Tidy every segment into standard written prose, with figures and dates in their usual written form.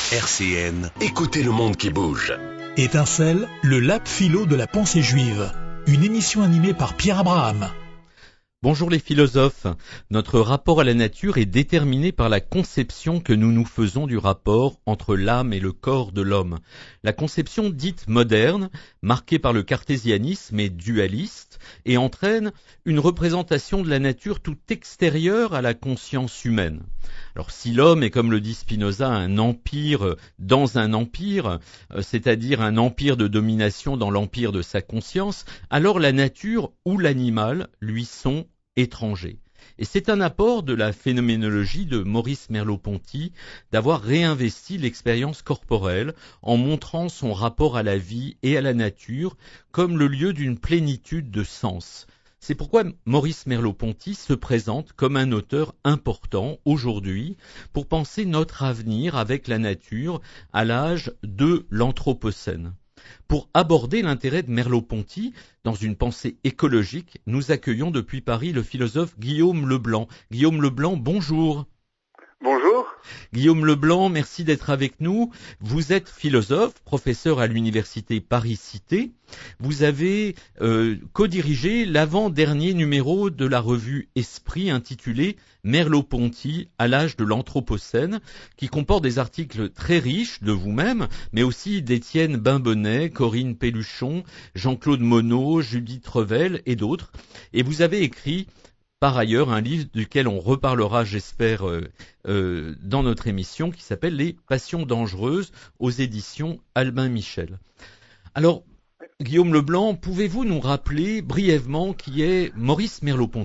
RCN, écoutez le monde qui bouge. Étincelle, le lab philo de la pensée juive. Une émission animée par Pierre Abraham. Bonjour les philosophes. Notre rapport à la nature est déterminé par la conception que nous nous faisons du rapport entre l'âme et le corps de l'homme. La conception dite moderne, marquée par le cartésianisme et dualiste, et entraîne une représentation de la nature tout extérieure à la conscience humaine. Alors si l'homme est, comme le dit Spinoza, un empire dans un empire, c'est-à-dire un empire de domination dans l'empire de sa conscience, alors la nature ou l'animal lui sont étrangers. Et c'est un apport de la phénoménologie de Maurice Merleau-Ponty d'avoir réinvesti l'expérience corporelle en montrant son rapport à la vie et à la nature comme le lieu d'une plénitude de sens. C'est pourquoi Maurice Merleau-Ponty se présente comme un auteur important aujourd'hui pour penser notre avenir avec la nature à l'âge de l'Anthropocène. Pour aborder l'intérêt de Merleau-Ponty dans une pensée écologique, nous accueillons depuis Paris le philosophe Guillaume Leblanc. Guillaume Leblanc, bonjour. Bonjour. Guillaume Leblanc, merci d'être avec nous. Vous êtes philosophe, professeur à l'université Paris-Cité. Vous avez co-dirigé l'avant-dernier numéro de la revue Esprit intitulé Merleau-Ponty à l'âge de l'Anthropocène, qui comporte des articles très riches de vous-même, mais aussi d'Étienne Bimbonnet, Corinne Pelluchon, Jean-Claude Monod, Judith Revel et d'autres. Et vous avez écrit par ailleurs un livre duquel on reparlera, j'espère, dans notre émission, qui s'appelle Les Passions dangereuses aux éditions Albin Michel. Alors, Guillaume Leblanc, pouvez-vous nous rappeler brièvement qui est Maurice Merleau-Ponty ?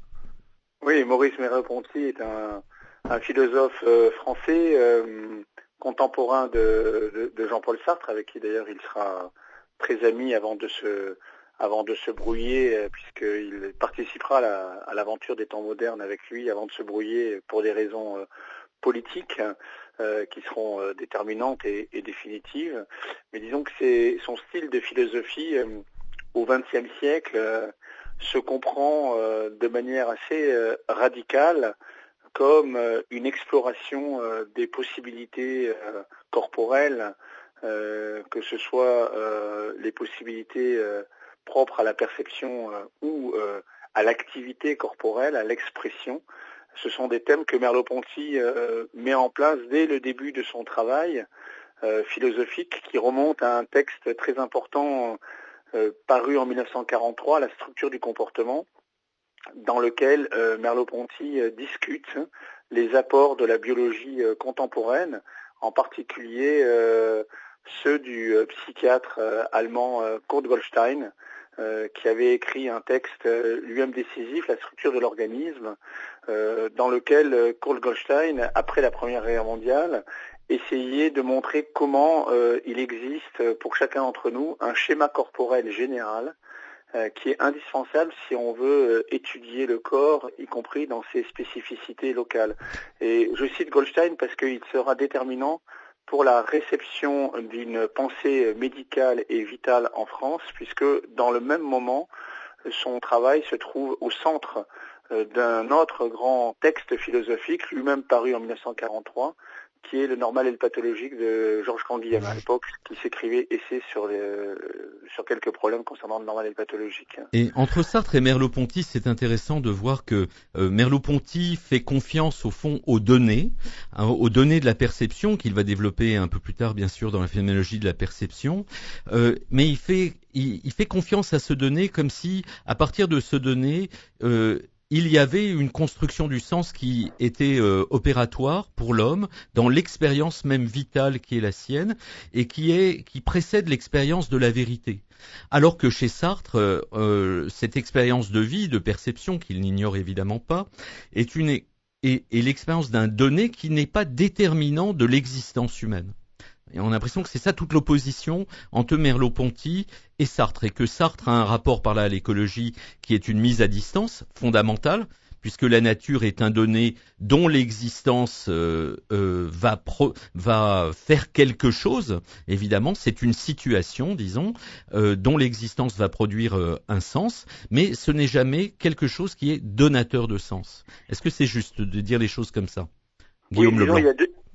Oui, Maurice Merleau-Ponty est un philosophe français contemporain de Jean-Paul Sartre, avec qui d'ailleurs il sera très ami avant de se brouiller, puisqu'il participera à l'aventure des temps modernes avec lui avant de se brouiller pour des raisons politiques qui seront déterminantes et définitives. Mais disons que c'est son style de philosophie au XXe siècle se comprend de manière assez radicale comme une exploration des possibilités corporelles, que ce soit les possibilités propres à la perception ou à l'activité corporelle, à l'expression. Ce sont des thèmes que Merleau-Ponty met en place dès le début de son travail philosophique, qui remonte à un texte très important paru en 1943, La structure du comportement, dans lequel Merleau-Ponty discute les apports de la biologie contemporaine, en particulier ceux du psychiatre allemand Kurt Goldstein, qui avait écrit un texte lui-même décisif, La structure de l'organisme, dans lequel Kurt Goldstein, après la Première Guerre mondiale, essayait de montrer comment il existe pour chacun d'entre nous un schéma corporel général qui est indispensable si on veut étudier le corps, y compris dans ses spécificités locales. Et je cite Goldstein parce qu'il sera déterminant pour la réception d'une pensée médicale et vitale en France, puisque dans le même moment, son travail se trouve au centre d'un autre grand texte philosophique, lui-même paru en 1943, qui est Le normal et le pathologique de Georges Canguilhem, à l'époque, qui s'écrivait essai sur quelques problèmes concernant le normal et le pathologique. Et entre Sartre et Merleau-Ponty, c'est intéressant de voir que Merleau-Ponty fait confiance au fond aux données de la perception, qu'il va développer un peu plus tard, bien sûr, dans la phénoménologie de la perception, mais il fait confiance à ce donné comme si, à partir de ce donné, il y avait une construction du sens qui était opératoire pour l'homme dans l'expérience même vitale qui est la sienne et qui précède l'expérience de la vérité. Alors que chez Sartre, cette expérience de vie, de perception, qu'il n'ignore évidemment pas, est l'expérience d'un donné qui n'est pas déterminant de l'existence humaine. Et on a l'impression que c'est ça toute l'opposition entre Merleau-Ponty et Sartre, et que Sartre a un rapport par là à l'écologie qui est une mise à distance fondamentale, puisque la nature est un donné dont l'existence va faire quelque chose. Évidemment, c'est une situation, disons, dont l'existence va produire un sens, mais ce n'est jamais quelque chose qui est donateur de sens. Est-ce que c'est juste de dire les choses comme ça, Guillaume Leblanc?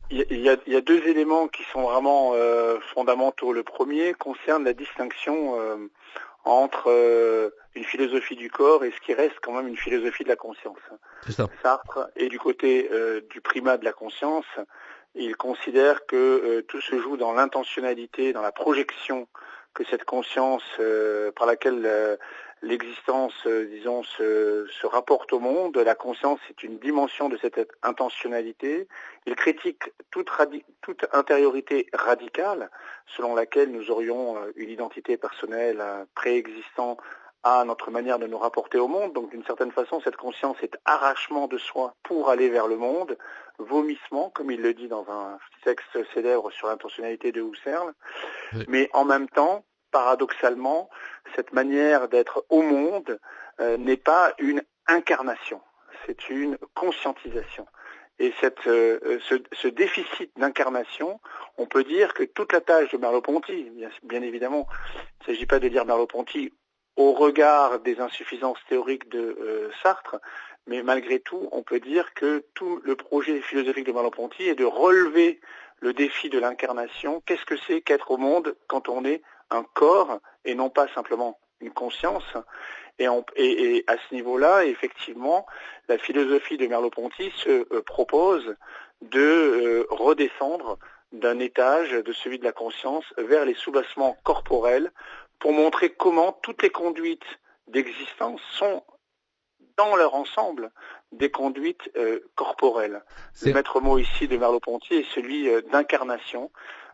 Il y a deux éléments qui sont vraiment fondamentaux. Le premier concerne la distinction entre une philosophie du corps et ce qui reste quand même une philosophie de la conscience. C'est ça. Sartre est du côté du primat de la conscience. Il considère que tout se joue dans l'intentionnalité, dans la projection que cette conscience par laquelle l'existence, disons, se rapporte au monde. La conscience est une dimension de cette intentionnalité. Il critique toute intériorité radicale, selon laquelle nous aurions une identité personnelle préexistant à notre manière de nous rapporter au monde. Donc d'une certaine façon, cette conscience est arrachement de soi pour aller vers le monde, vomissement, comme il le dit dans un texte célèbre sur l'intentionnalité de Husserl. Oui. Mais en même temps, paradoxalement, cette manière d'être au monde n'est pas une incarnation, c'est une conscientisation. Et ce déficit d'incarnation, on peut dire que toute la tâche de Merleau-Ponty, bien évidemment, il ne s'agit pas de lire Merleau-Ponty au regard des insuffisances théoriques de Sartre, mais malgré tout, on peut dire que tout le projet philosophique de Merleau-Ponty est de relever le défi de l'incarnation. Qu'est-ce que c'est qu'être au monde quand on est un corps et non pas simplement une conscience? Et à ce niveau-là, effectivement, la philosophie de Merleau-Ponty se propose de redescendre d'un étage de celui de la conscience vers les soubassements corporels pour montrer comment toutes les conduites d'existence sont dans leur ensemble des conduites corporelles. Le maître mot ici de Merleau-Ponty est celui d'incarnation.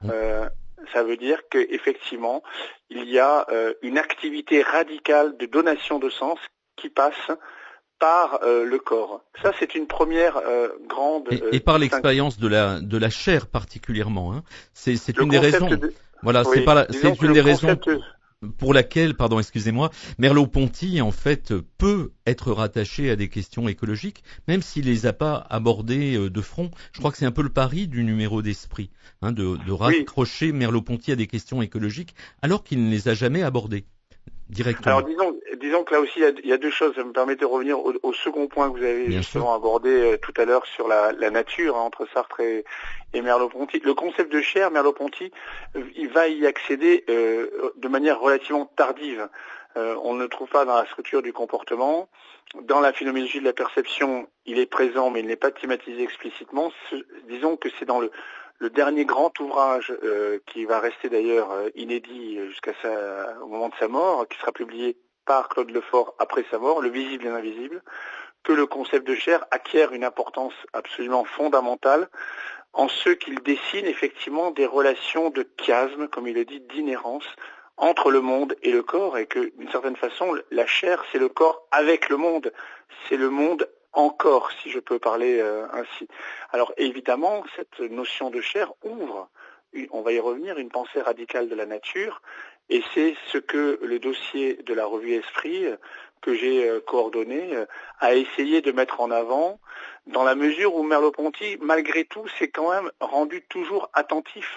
Ça veut dire qu'effectivement, il y a une activité radicale de donation de sens qui passe par le corps. Ça, c'est une première grande... Et par l'expérience de la chair particulièrement. Hein. C'est une des raisons... Voilà, oui, c'est une des raisons... pour laquelle, Merleau-Ponty, en fait, peut être rattaché à des questions écologiques, même s'il les a pas abordées de front. Je crois que c'est un peu le pari du numéro d'Esprit, hein, de raccrocher Merleau-Ponty à des questions écologiques, alors qu'il ne les a jamais abordées directement. Alors, disons que là aussi, il y a deux choses. Ça me permet de revenir au second point que vous avez justement abordé tout à l'heure sur la nature, hein, entre Sartre et Merleau-Ponty. Le concept de chair, Merleau-Ponty, il va y accéder de manière relativement tardive. On ne le trouve pas dans la structure du comportement. Dans la phénoménologie de la perception, il est présent, mais il n'est pas thématisé explicitement. Disons que c'est dans le dernier grand ouvrage qui va rester d'ailleurs inédit au moment de sa mort, qui sera publié par Claude Lefort après sa mort, Le visible et l'invisible, que le concept de chair acquiert une importance absolument fondamentale en ce qu'il dessine effectivement des relations de chiasme, comme il le dit, d'inhérence entre le monde et le corps, et que d'une certaine façon, la chair, c'est le corps avec le monde, c'est le monde encore, si je peux parler ainsi. Alors évidemment, cette notion de chair ouvre, on va y revenir, une pensée radicale de la nature, et c'est ce que le dossier de la revue Esprit, que j'ai coordonné, a essayé de mettre en avant, dans la mesure où Merleau-Ponty, malgré tout, s'est quand même rendu toujours attentif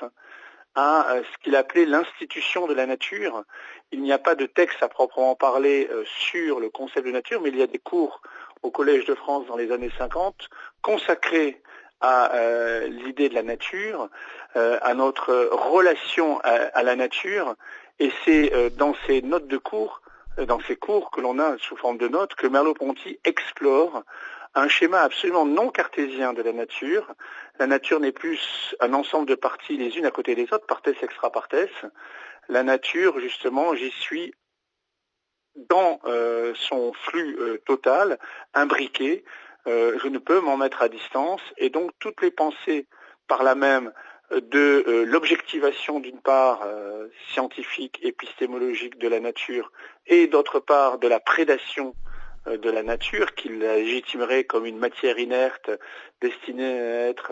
à ce qu'il appelait l'institution de la nature. Il n'y a pas de texte à proprement parler sur le concept de nature, mais il y a des cours au Collège de France dans les années 50 consacrés à l'idée de la nature, à notre relation à la nature, et c'est dans ces notes de cours, dans ces cours que l'on a sous forme de notes, que Merleau-Ponty explore un schéma absolument non cartésien de la nature. La nature n'est plus un ensemble de parties les unes à côté des autres, partes extra partes. La nature, justement, j'y suis dans son flux total, imbriqué. Je ne peux m'en mettre à distance, et donc toutes les pensées par là même de l'objectivation d'une part scientifique, épistémologique de la nature, et d'autre part de la prédation de la nature, qu'il légitimerait comme une matière inerte destinée à être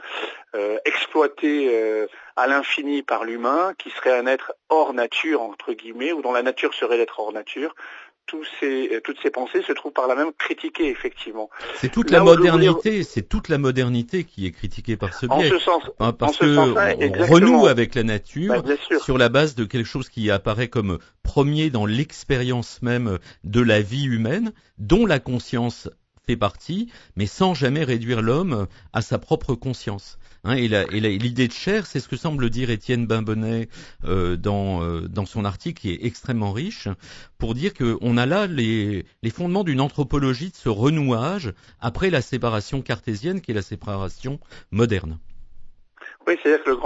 exploitée à l'infini par l'humain, qui serait un être hors nature, entre guillemets, ou dont la nature serait l'être hors nature. Toutes ces pensées se trouvent par là même critiquées, effectivement. C'est toute la modernité qui est critiquée par ce biais. En ce sens, parce que on renoue avec la nature sur la base de quelque chose qui apparaît comme premier dans l'expérience même de la vie humaine, dont la conscience fait partie, mais sans jamais réduire l'homme à sa propre conscience. Et l'idée de chair, c'est ce que semble dire Étienne Bimbenet dans son article, qui est extrêmement riche, pour dire qu'on a là les fondements d'une anthropologie de ce renouage après la séparation cartésienne, qui est la séparation moderne. Oui, c'est-à-dire que le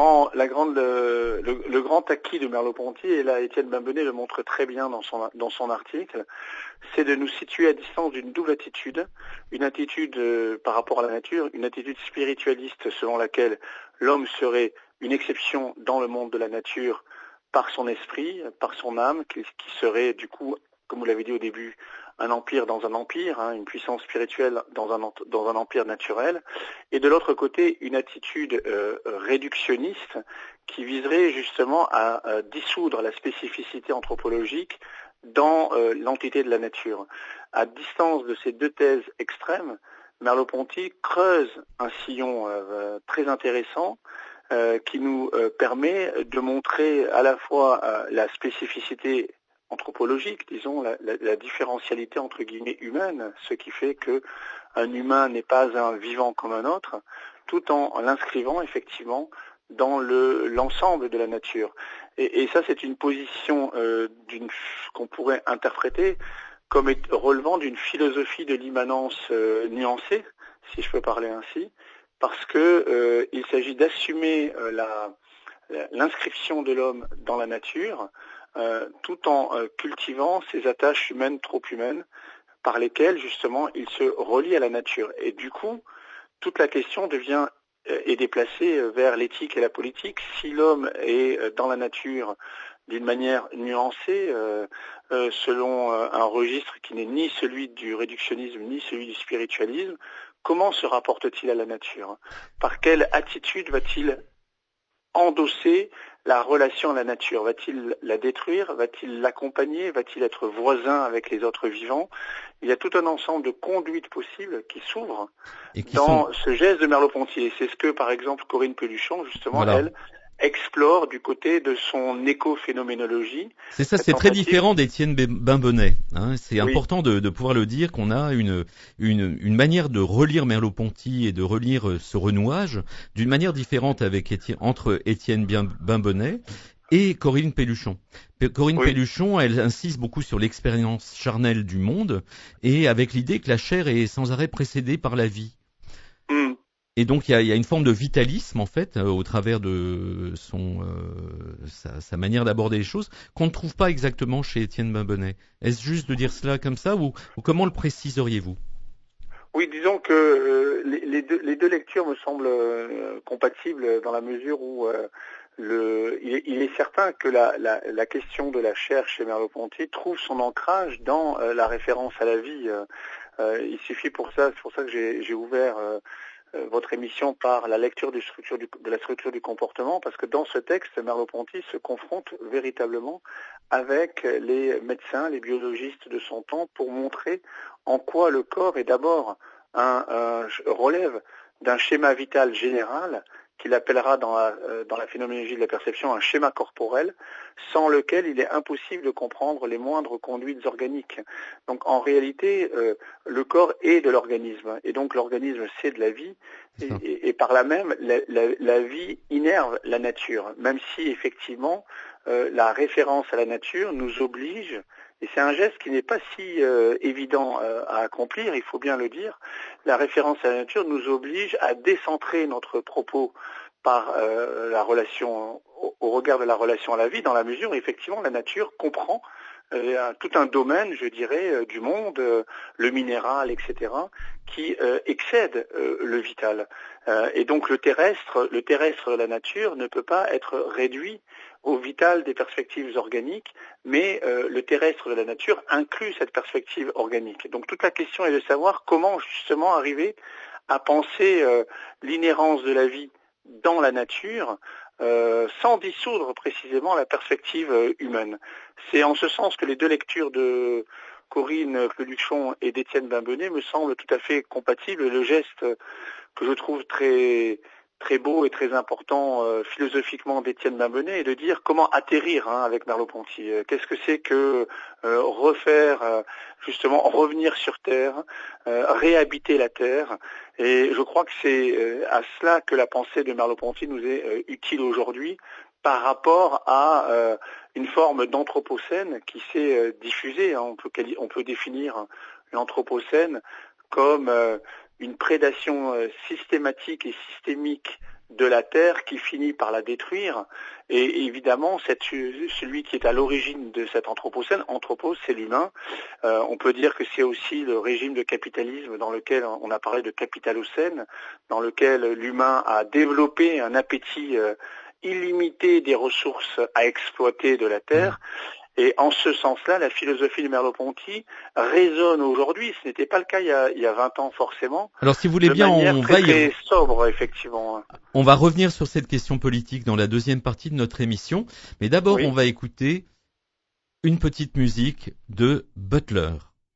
grand acquis de Merleau-Ponty, et là Étienne Bimbenet le montre très bien dans son article, c'est de nous situer à distance d'une double attitude, une attitude par rapport à la nature, une attitude spiritualiste selon laquelle l'homme serait une exception dans le monde de la nature par son esprit, par son âme, qui serait du coup, comme vous l'avez dit au début, un empire dans un empire, une puissance spirituelle dans un empire naturel, et de l'autre côté une attitude réductionniste qui viserait justement à dissoudre la spécificité anthropologique dans l'entité de la nature. À distance de ces deux thèses extrêmes, Merleau-Ponty creuse un sillon très intéressant qui nous permet de montrer à la fois la spécificité anthropologique, disons, la différentialité entre guillemets humaine, ce qui fait que un humain n'est pas un vivant comme un autre, tout en l'inscrivant effectivement dans l'ensemble de la nature. Et ça, c'est une position qu'on pourrait interpréter comme relevant d'une philosophie de l'immanence nuancée, si je peux parler ainsi, parce que il s'agit d'assumer l'inscription de l'homme dans la nature, tout en cultivant ces attaches humaines trop humaines par lesquelles justement il se relie à la nature. Et du coup, toute la question est déplacée vers l'éthique et la politique. Si l'homme est dans la nature d'une manière nuancée, selon un registre qui n'est ni celui du réductionnisme ni celui du spiritualisme, comment se rapporte-t-il à la nature? Par quelle attitude va-t-il endosser la relation à la nature? Va-t-il la détruire? Va-t-il l'accompagner? Va-t-il être voisin avec les autres vivants? Il y a tout un ensemble de conduites possibles qui s'ouvrent dans ce geste de Merleau-Ponty. Et c'est ce que, par exemple, Corinne Pelluchon, justement, elle, explore du côté de son écophénoménologie. C'est ça, c'est très différent d'Étienne Bimbenet. C'est important de pouvoir le dire, qu'on a une manière de relire Merleau-Ponty et de relire ce renouage d'une manière différente entre Étienne Bimbenet et Corinne Pelluchon. Corinne Pelluchon, elle insiste beaucoup sur l'expérience charnelle du monde et avec l'idée que la chair est sans arrêt précédée par la vie. Et donc il y a une forme de vitalisme en fait au travers de sa manière d'aborder les choses qu'on ne trouve pas exactement chez Étienne Bimbenet. Est-ce juste de dire cela comme ça ou comment le préciseriez-vous? Oui, disons que les deux lectures me semblent compatibles dans la mesure où il est certain que la question de la chair chez Merleau-Ponty trouve son ancrage dans la référence à la vie. Il suffit c'est pour ça que j'ai ouvert votre émission par la lecture de la structure du comportement, parce que dans ce texte, Merleau-Ponty se confronte véritablement avec les médecins, les biologistes de son temps pour montrer en quoi le corps est d'abord relève d'un schéma vital général qu'il appellera dans la phénoménologie de la perception un schéma corporel, sans lequel il est impossible de comprendre les moindres conduites organiques. Donc en réalité, le corps est de l'organisme, et donc l'organisme c'est de la vie, et par là même, la vie innerve la nature, même si effectivement la référence à la nature nous oblige, et c'est un geste qui n'est pas si évident à accomplir, il faut bien le dire, la référence à la nature nous oblige à décentrer notre propos par la relation, au regard de la relation à la vie, dans la mesure où effectivement la nature comprend tout un domaine, je dirais, du monde, le minéral, etc., qui excède le vital. Et donc le terrestre de la nature ne peut pas être réduit au vital des perspectives organiques, mais le terrestre de la nature inclut cette perspective organique. Donc toute la question est de savoir comment justement arriver à penser l'inhérence de la vie dans la nature, sans dissoudre précisément la perspective humaine. C'est en ce sens que les deux lectures de Corinne Pelluchon et d'Étienne Bimbenet me semblent tout à fait compatibles. Le geste que je trouve très très beau et très important philosophiquement d'Étienne Bambonnet est de dire comment atterrir avec Merleau-Ponty. Qu'est-ce que c'est que refaire, justement revenir sur Terre, réhabiter la Terre. Et je crois que c'est à cela que la pensée de Merleau-Ponty nous est utile aujourd'hui par rapport à une forme d'anthropocène qui s'est diffusée. On peut définir l'anthropocène comme une prédation systématique et systémique de la Terre qui finit par la détruire. Et évidemment, celui qui est à l'origine de cet anthropocène, anthropos, c'est l'humain. On peut dire que c'est aussi le régime de capitalisme dans lequel on a parlé de capitalocène, dans lequel l'humain a développé un appétit illimité des ressources à exploiter de la Terre. Et en ce sens-là, la philosophie de Merleau-Ponty résonne aujourd'hui. Ce n'était pas le cas il y a 20 ans forcément. Alors si vous voulez bien, on va très sobre, effectivement. On va revenir sur cette question politique dans la deuxième partie de notre émission. Mais d'abord, on va écouter une petite musique de Butler.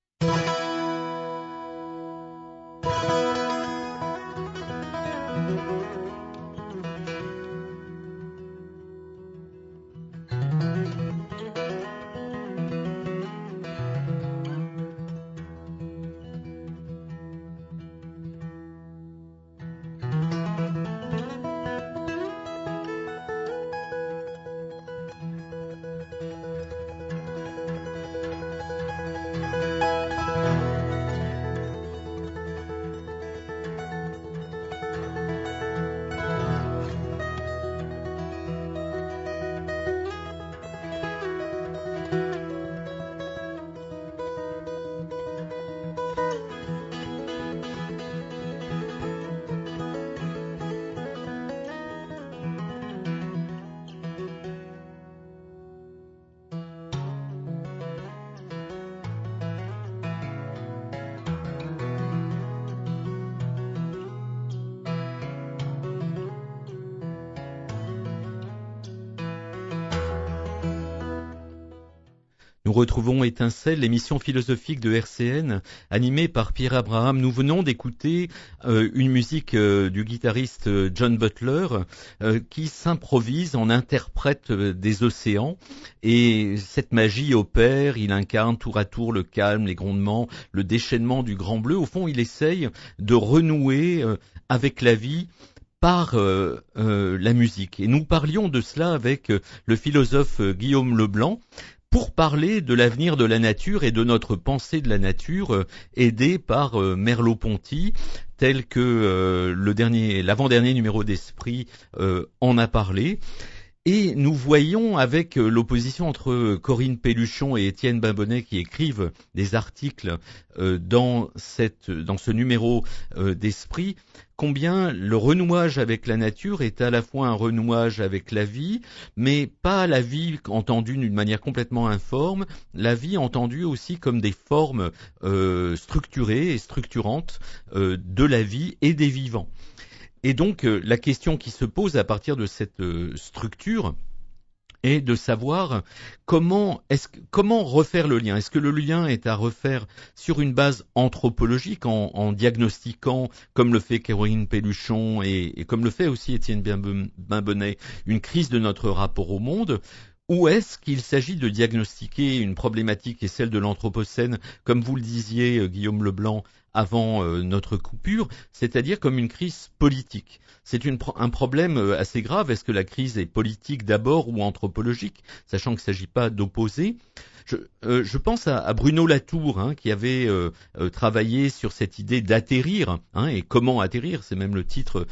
Nous retrouvons Étincelle, l'émission philosophique de RCN, animée par Pierre Abraham. Nous venons d'écouter une musique du guitariste John Butler qui s'improvise en interprète des océans. Et cette magie opère, il incarne tour à tour le calme, les grondements, le déchaînement du Grand Bleu. Au fond, il essaye de renouer avec la vie par la musique. Et nous parlions de cela avec le philosophe Guillaume Leblanc, pour parler de l'avenir de la nature et de notre pensée de la nature, aidée par Merleau-Ponty, tel que l'avant-dernier numéro d'Esprit en a parlé. Et nous voyons avec l'opposition entre Corinne Pelluchon et Étienne Bambonnet qui écrivent des articles dans ce numéro d'Esprit, combien le renouage avec la nature est à la fois un renouage avec la vie, mais pas la vie entendue d'une manière complètement informe, la vie entendue aussi comme des formes structurées et structurantes de la vie et des vivants. Et donc la question qui se pose à partir de cette structure est de savoir comment refaire le lien. Est-ce que le lien est à refaire sur une base anthropologique en diagnostiquant, comme le fait Corinne Pelluchon et comme le fait aussi Étienne Bambonnet, une crise de notre rapport au monde? Ou est-ce qu'il s'agit de diagnostiquer une problématique qui est celle de l'anthropocène, comme vous le disiez, Guillaume Leblanc, avant notre coupure, c'est-à-dire comme une crise politique? C'est un problème assez grave. Est-ce que la crise est politique d'abord ou anthropologique, sachant qu'il ne s'agit pas d'opposer? Je pense à Bruno Latour, qui avait travaillé sur cette idée d'atterrir, et comment atterrir, c'est même le titre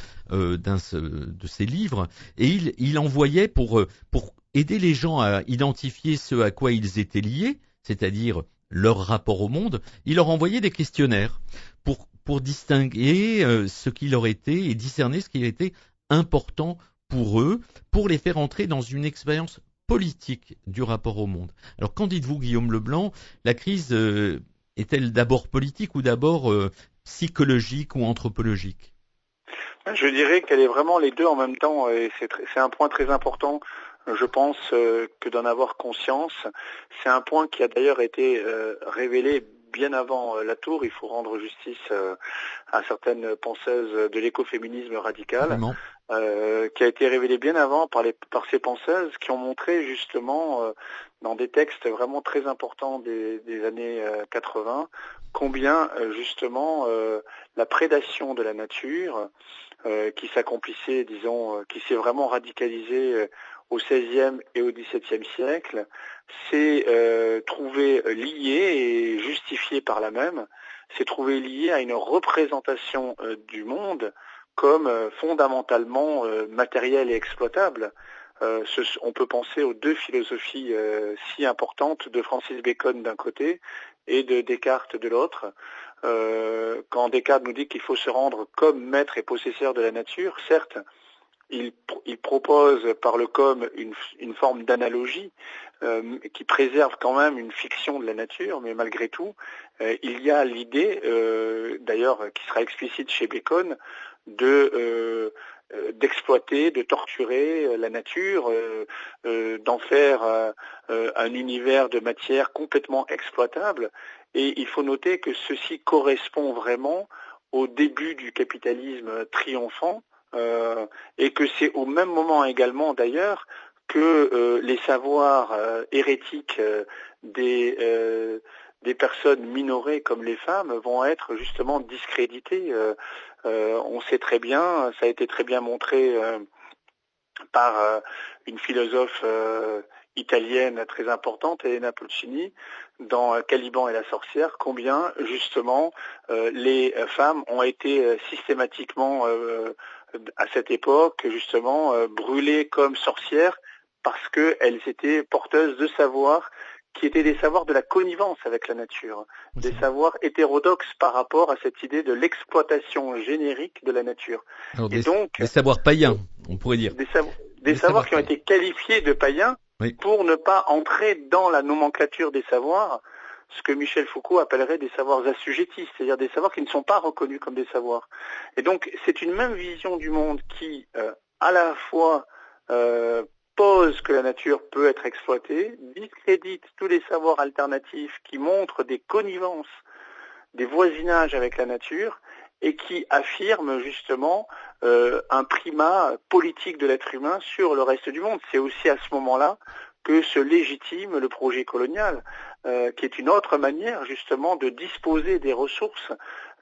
de ses livres, et il envoyait pour aider les gens à identifier ce à quoi ils étaient liés, c'est-à-dire leur rapport au monde, il leur envoyait des questionnaires pour distinguer ce qui leur était et discerner ce qui était important pour eux, pour les faire entrer dans une expérience politique du rapport au monde. Alors qu'en dites-vous, Guillaume Leblanc? La crise est-elle d'abord politique ou d'abord psychologique ou anthropologique? Je dirais qu'elle est vraiment les deux en même temps, et c'est un point très important. Je pense que d'en avoir conscience, c'est un point qui a d'ailleurs été révélé bien avant Latour. Il faut rendre justice à certaines penseuses de l'écoféminisme radical. qui a été révélée bien avant par ces penseuses qui ont montré justement dans des textes vraiment très importants des années 80 combien justement la prédation de la nature qui s'accomplissait, disons, qui s'est vraiment radicalisée au XVIe et au XVIIe siècle, s'est trouvée liée et justifiée par là même, s'est trouvée liée à une représentation du monde comme fondamentalement matériel et exploitable. On peut penser aux deux philosophies si importantes de Francis Bacon d'un côté et de Descartes de l'autre. Quand Descartes nous dit qu'il faut se rendre comme maître et possesseur de la nature, certes, il propose par le comme une forme d'analogie qui préserve quand même une fiction de la nature, mais malgré tout, il y a l'idée, d'ailleurs qui sera explicite chez Bacon, d'exploiter, de torturer la nature, d'en faire un univers de matière complètement exploitable. Et il faut noter que ceci correspond vraiment au début du capitalisme triomphant, et que c'est au même moment également d'ailleurs que les savoirs hérétiques des personnes minorées comme les femmes vont être justement discréditées. On sait très bien, ça a été très bien montré par une philosophe italienne très importante, Elena Pulcini, dans Caliban et la sorcière, combien justement les femmes ont été systématiquement à cette époque justement brûlées comme sorcières parce qu'elles étaient porteuses de savoirs qui étaient des savoirs de la connivence avec la nature, des savoirs hétérodoxes par rapport à cette idée de l'exploitation générique de la nature. Alors, des savoirs païens, on pourrait dire. Des savoirs qui ont été qualifiés de païens, oui, pour ne pas entrer dans la nomenclature des savoirs, ce que Michel Foucault appellerait des savoirs assujettis, c'est-à-dire des savoirs qui ne sont pas reconnus comme des savoirs. Et donc, c'est une même vision du monde qui, à la fois, pose que la nature peut être exploitée, discrédite tous les savoirs alternatifs qui montrent des connivences, des voisinages avec la nature, et qui affirme justement un primat politique de l'être humain sur le reste du monde. C'est aussi à ce moment-là que se légitime le projet colonial, qui est une autre manière justement de disposer des ressources.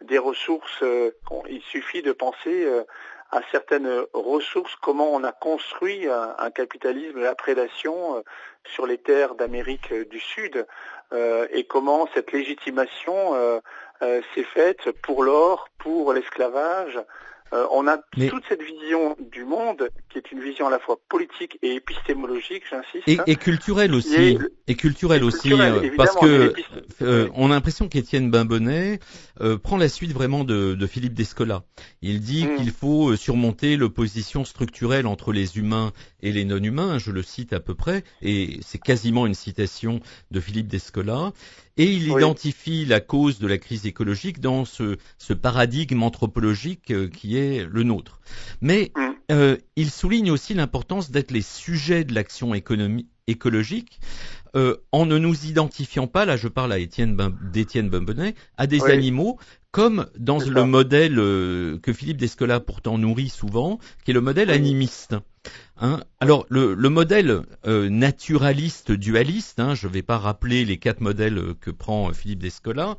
Il suffit de penser à certaines ressources, comment on a construit un capitalisme de la prédation sur les terres d'Amérique du Sud, et comment cette légitimation s'est faite pour l'or, pour l'esclavage. On a toute cette vision du monde qui est une vision à la fois politique et épistémologique, j'insiste. Et culturelle aussi. Parce que on a l'impression qu'Étienne Baimbonnet prend la suite vraiment de Philippe Descola. Il dit qu'il faut surmonter l'opposition structurelle entre les humains et les non-humains, je le cite à peu près, et c'est quasiment une citation de Philippe Descola. Et il identifie la cause de la crise écologique dans ce paradigme anthropologique qui est le nôtre. Mais il souligne aussi l'importance d'être les sujets de l'action écologique en ne nous identifiant pas, là je parle à d'Étienne Baimbonnet, à des animaux comme dans le modèle que Philippe Descola pourtant nourrit souvent, qui est le modèle animiste. Alors le modèle naturaliste dualiste, je ne vais pas rappeler les 4 modèles que prend Philippe Descola,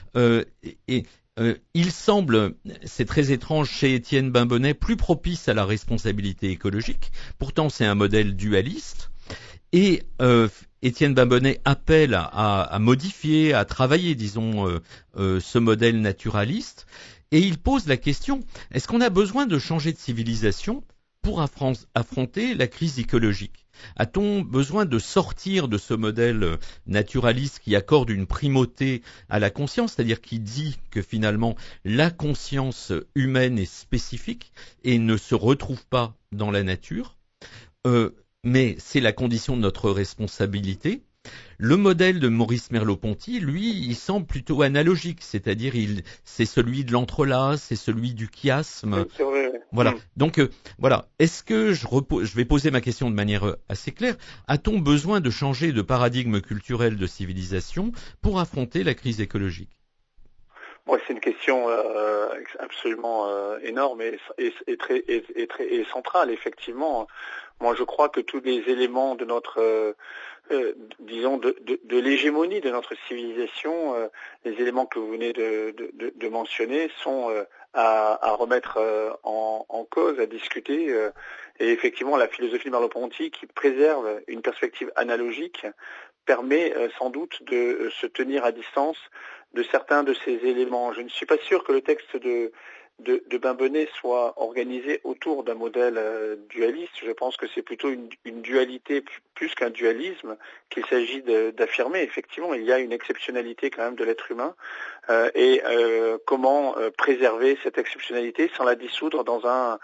il semble, c'est très étrange chez Étienne Baimbonnet, plus propice à la responsabilité écologique. Pourtant c'est un modèle dualiste. Et Étienne Baimbonnet appelle à modifier, à travailler, disons, ce modèle naturaliste. Et il pose la question, est-ce qu'on a besoin de changer de civilisation pour affronter la crise écologique? A-t-on besoin de sortir de ce modèle naturaliste qui accorde une primauté à la conscience, c'est-à-dire qui dit que finalement la conscience humaine est spécifique et ne se retrouve pas dans la nature, mais c'est la condition de notre responsabilité. Le modèle de Maurice Merleau-Ponty, lui, il semble plutôt analogique, c'est-à-dire c'est celui de l'entrelace, c'est celui du chiasme. C'est vrai. Voilà. Donc voilà. Est-ce que je vais poser ma question de manière assez claire. A-t-on besoin de changer de paradigme culturel de civilisation pour affronter la crise écologique? Ouais, c'est une question absolument énorme et très centrale, effectivement. Moi, je crois que tous les éléments de notre, disons, de l'hégémonie de notre civilisation, les éléments que vous venez de mentionner, sont à remettre en cause, à discuter. Et effectivement, la philosophie de Merleau-Ponty, qui préserve une perspective analogique, permet sans doute de se tenir à distance de certains de ces éléments. Je ne suis pas sûr que le texte de Bain-Bonnet soit organisé autour d'un modèle dualiste. Je pense que c'est plutôt une dualité plus qu'un dualisme qu'il s'agit d'affirmer. Effectivement, il y a une exceptionnalité quand même de l'être humain et comment préserver cette exceptionnalité sans la dissoudre dans un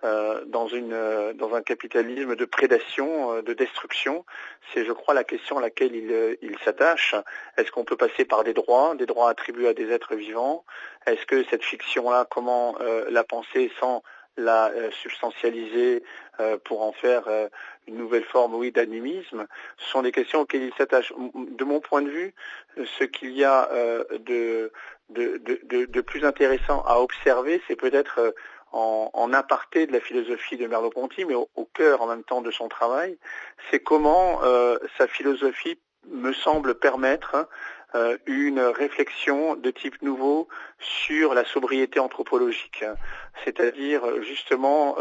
capitalisme de prédation, de destruction. C'est, je crois, la question à laquelle il s'attache. Est-ce qu'on peut passer par des droits attribués à des êtres vivants? Est-ce que cette fiction-là, comment la penser sans la substantialiser pour en faire une nouvelle forme, oui, d'animisme? Ce sont des questions auxquelles il s'attache. De mon point de vue, ce qu'il y a de plus intéressant à observer, c'est peut-être en aparté de la philosophie de Merleau-Ponty, mais au cœur en même temps de son travail, c'est comment sa philosophie me semble permettre une réflexion de type nouveau sur la sobriété anthropologique, c'est-à-dire justement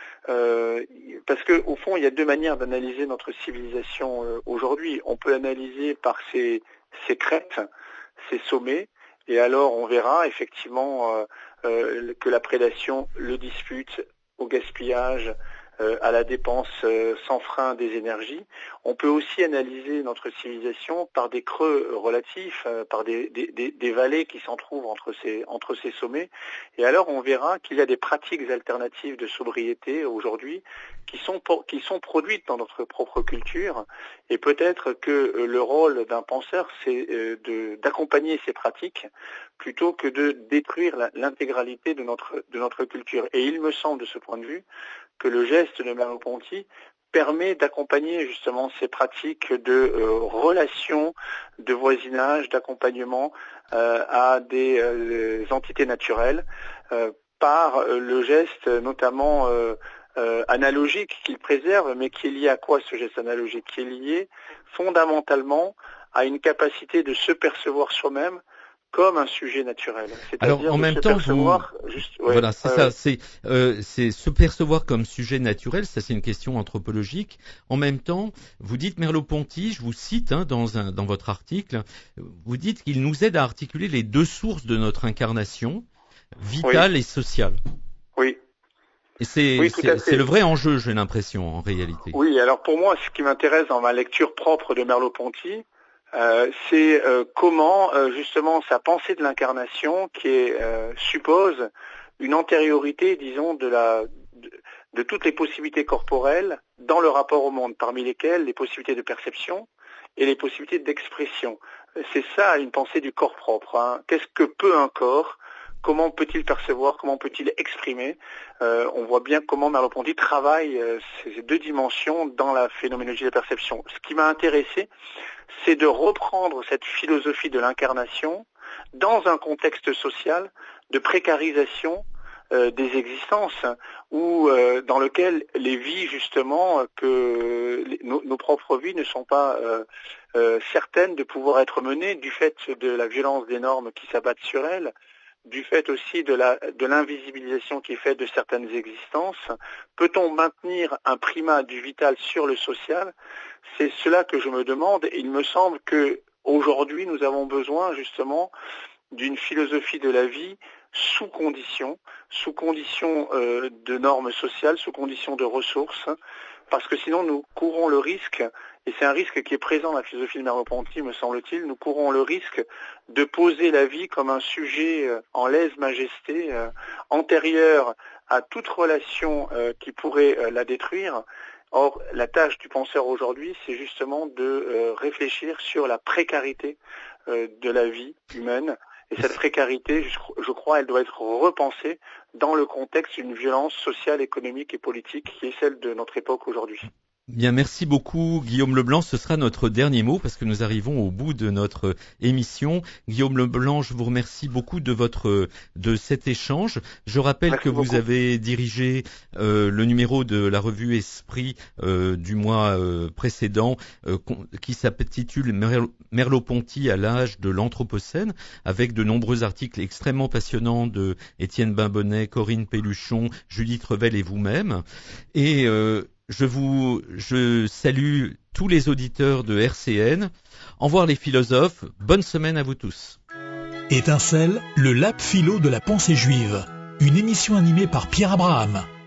parce que au fond il y a deux manières d'analyser notre civilisation aujourd'hui. On peut l'analyser par ses crêtes, ses sommets, et alors on verra effectivement que la prédation, le dispute, au gaspillage, à la dépense sans frein des énergies. On peut aussi analyser notre civilisation par des creux relatifs, par des vallées qui s'en trouvent entre ces sommets. Et alors on verra qu'il y a des pratiques alternatives de sobriété aujourd'hui qui sont produites dans notre propre culture. Et peut-être que le rôle d'un penseur, c'est d'accompagner ces pratiques plutôt que de détruire l'intégralité de notre culture. Et il me semble de ce point de vue que le geste de Merleau-Ponty permet d'accompagner justement ces pratiques de relations, de voisinage, d'accompagnement à des entités naturelles par le geste notamment analogique qu'il préserve, mais qui est lié à quoi ce geste analogique? Qui est lié fondamentalement à une capacité de se percevoir soi-même comme un sujet naturel. Alors en même temps, voilà, c'est ça, c'est se percevoir comme sujet naturel. Ça, c'est une question anthropologique. En même temps, vous dites Merleau-Ponty, je vous cite dans votre article, vous dites qu'il nous aide à articuler les deux sources de notre incarnation, vitale et sociale. Oui. Et c'est le vrai enjeu, j'ai l'impression, en réalité. Oui. Alors pour moi, ce qui m'intéresse dans ma lecture propre de Merleau-Ponty, c'est comment justement sa pensée de l'incarnation qui suppose une antériorité, disons, de toutes les possibilités corporelles dans le rapport au monde, parmi lesquelles les possibilités de perception et les possibilités d'expression. C'est ça une pensée du corps propre. Hein. Qu'est-ce que peut un corps? Comment peut-il percevoir? Comment peut-il exprimer? On voit bien comment Merleau-Ponty travaille ces deux dimensions dans la phénoménologie de la perception. Ce qui m'a intéressé, c'est de reprendre cette philosophie de l'incarnation dans un contexte social de précarisation des existences, dans lequel les vies justement nos propres vies ne sont pas certaines de pouvoir être menées du fait de la violence des normes qui s'abattent sur elles, du fait aussi de l'invisibilisation qui est faite de certaines existences. Peut-on maintenir un primat du vital sur le social? C'est cela que je me demande, et il me semble que aujourd'hui nous avons besoin justement d'une philosophie de la vie sous condition de normes sociales, sous condition de ressources, parce que sinon nous courons le risque, et c'est un risque qui est présent dans la philosophie de Merleau-Ponty, me semble-t-il, nous courons le risque de poser la vie comme un sujet en lèse-majesté, antérieur à toute relation qui pourrait la détruire. Or, la tâche du penseur aujourd'hui, c'est justement de réfléchir sur la précarité de la vie humaine. Et cette précarité, je crois, elle doit être repensée dans le contexte d'une violence sociale, économique et politique qui est celle de notre époque aujourd'hui. Bien, merci beaucoup Guillaume Leblanc. Ce sera notre dernier mot parce que nous arrivons au bout de notre émission. Guillaume Leblanc, je vous remercie beaucoup de cet échange. Je rappelle que vous avez dirigé le numéro de la revue Esprit du mois précédent qui s'intitule Merleau-Ponty à l'âge de l'Anthropocène, avec de nombreux articles extrêmement passionnants de Étienne Bimbonnet, Corinne Pelluchon, Judith Revel et vous-même. Et je salue tous les auditeurs de RCN. Au revoir les philosophes. Bonne semaine à vous tous. Étincelle, le lab philo de la pensée juive. Une émission animée par Pierre Abraham.